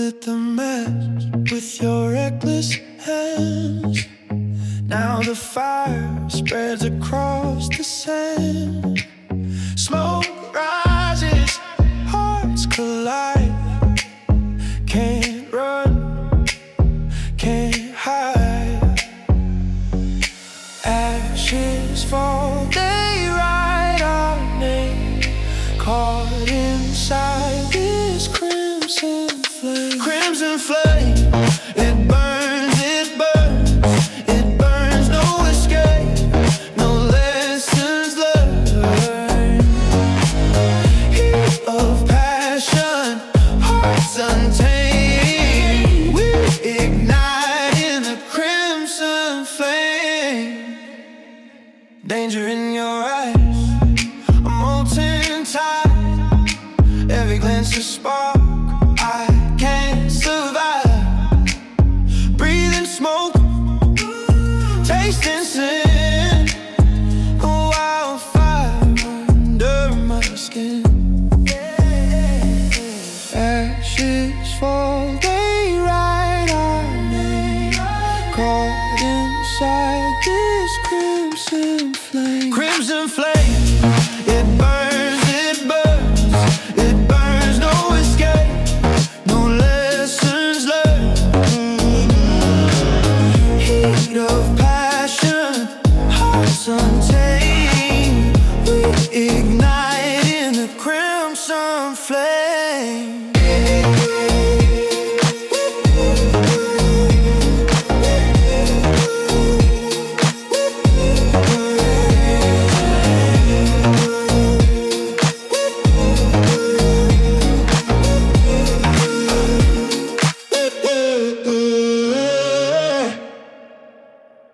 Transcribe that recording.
lit the match with your reckless hands. Now the fire spreads across the sand. Smoke rises, hearts collide. Can't run, can't hide. Ashes fall, they write our name, caught inside this crimson flame. Crimson flame, it burns, it burns, it burns, no escape, no lessons learned. Heat of passion, hearts untamed, we ignite in the crimson flame. Danger in your eyes, a molten tide, every glance a spark. I can't survive, breathing smoke, tasting sin, a wildfire under my skin. Ashes fall.